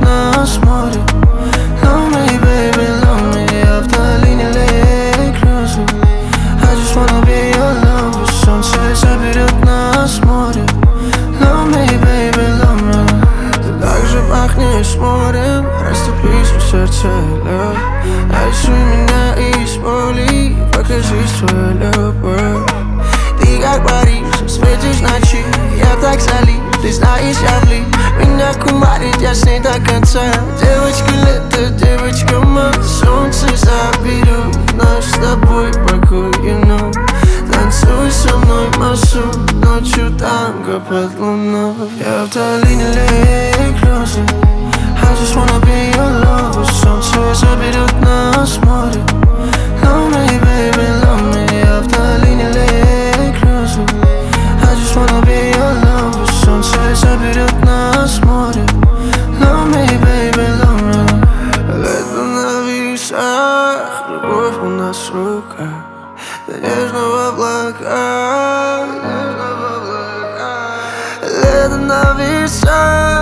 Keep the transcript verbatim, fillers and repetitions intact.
нас море. Love me, baby, love me. Я вдали не лей cruising. I just wanna be your lover. Солнце заберет нас море. Love me, baby, love me. Ты так же пахнешь морем. Растопись в сердце лед. Нарисуй меня из боли. Покажи свою любовь. Ты как Париж, светишь ночи. Я так залит, ты знаешь, я влип. Меня кумарит, я с ней до конца. Девочка лето, девочка мать. Солнце заберет наш с тобой покой, you know. Танцуй со мной массу, ночью танго под луной. Я вдали не лей cruising. I just wanna be your lover. Солнце заберет нас море. Love me, baby, love me. Я вдали не лей cruising. I just wanna be your lover. Солнце заберет нас море. Love me, baby, love me. Лето на весах, любовь у нас в руках. До нежного облака, нежного облака. Лето на весах.